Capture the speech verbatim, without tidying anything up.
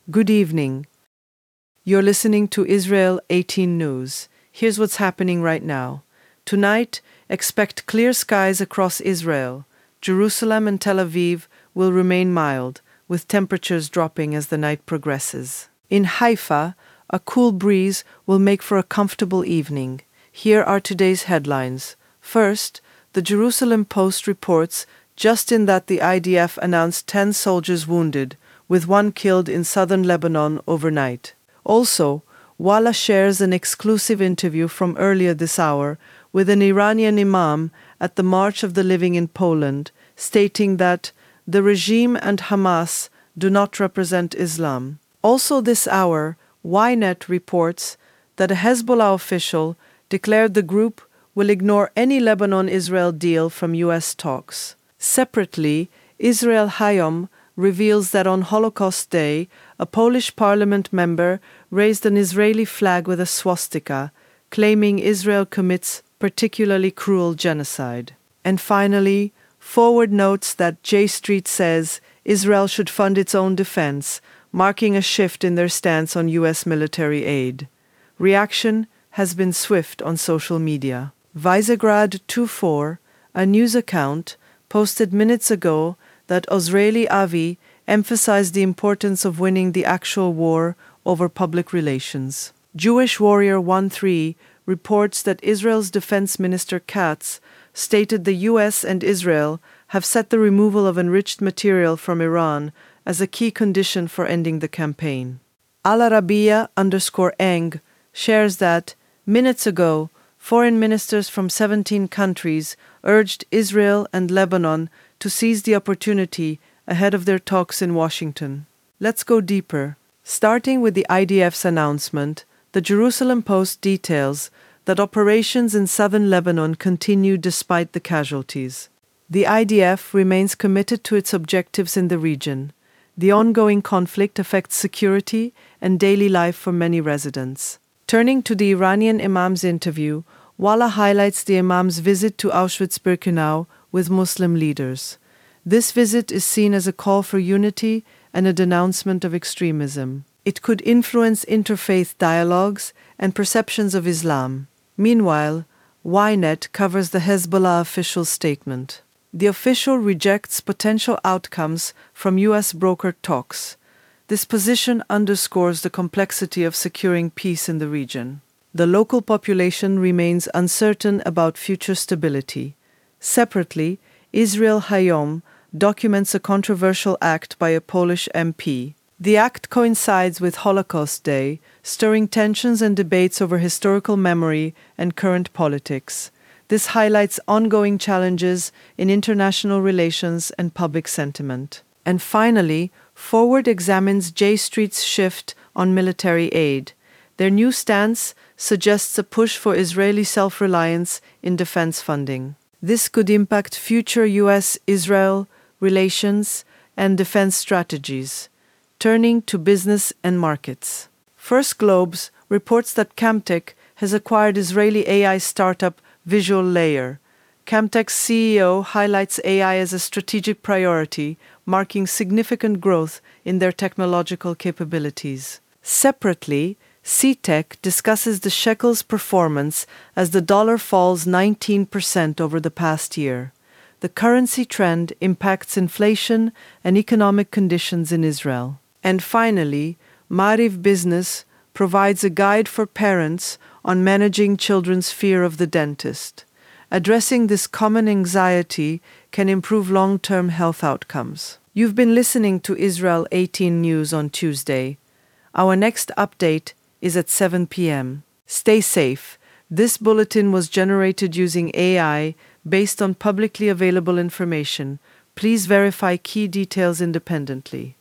Good evening. You're listening to Israel eighteen News. Here's what's happening right now. Tonight, expect clear skies across Israel. Jerusalem and Tel Aviv will remain mild, with temperatures dropping as the night progresses. In Haifa, a cool breeze will make for a comfortable evening. Here are today's headlines. First, the Jerusalem Post reports just in that the I D F announced ten soldiers wounded, with one killed in southern Lebanon overnight. Also, Walla shares an exclusive interview from earlier this hour with an Iranian imam at the March of the Living in Poland, stating that the regime and Hamas do not represent Islam. Also this hour, Ynet reports that a Hezbollah official declared the group will ignore any Lebanon-Israel deal from U S talks. Separately, Israel Hayom reveals that on Holocaust Day, a Polish parliament member raised an Israeli flag with a swastika, claiming Israel commits particularly cruel genocide. And finally, Forward notes that J Street says Israel should fund its own defense, marking a shift in their stance on U S military aid. Reaction has been swift on social media. Visegrad twenty-four, a news account, posted minutes ago that Ozraeli Avi emphasized the importance of winning the actual war over public relations. Jewish Warrior thirteen reports that Israel's Defense Minister Katz stated the U S and Israel have set the removal of enriched material from Iran as a key condition for ending the campaign. Al Arabiya underscore Eng shares that, minutes ago, foreign ministers from seventeen countries urged Israel and Lebanon to seize the opportunity ahead of their talks in Washington. Let's go deeper. Starting with the I D F's announcement, the Jerusalem Post details that operations in southern Lebanon continue despite the casualties. The I D F remains committed to its objectives in the region. The ongoing conflict affects security and daily life for many residents. Turning to the Iranian imam's interview, Walla highlights the imam's visit to Auschwitz-Birkenau with Muslim leaders. This visit is seen as a call for unity and a denouncement of extremism. It could influence interfaith dialogues and perceptions of Islam. Meanwhile, Ynet covers the Hezbollah official statement. The official rejects potential outcomes from U S brokered talks. This position underscores the complexity of securing peace in the region. The local population remains uncertain about future stability. Separately, Israel Hayom documents a controversial act by a Polish M P. The act coincides with Holocaust Day, stirring tensions and debates over historical memory and current politics. This highlights ongoing challenges in international relations and public sentiment. And finally, Forward examines J Street's shift on military aid. Their new stance suggests a push for Israeli self-reliance in defense funding. This could impact future U S Israel relations and defense strategies. Turning to business and markets. First Globes reports that Camtek has acquired Israeli A I startup Visual Layer. Camtek's C E O highlights A I as a strategic priority, marking significant growth in their technological capabilities. Separately, C TEC discusses the shekel's performance as the dollar falls nineteen percent over the past year. The currency trend impacts inflation and economic conditions in Israel. And finally, Maariv Business provides a guide for parents on managing children's fear of the dentist. Addressing this common anxiety can improve long-term health outcomes. You've been listening to Israel eighteen News on Tuesday. Our next update is at seven p.m. Stay safe. This bulletin was generated using A I based on publicly available information. Please verify key details independently.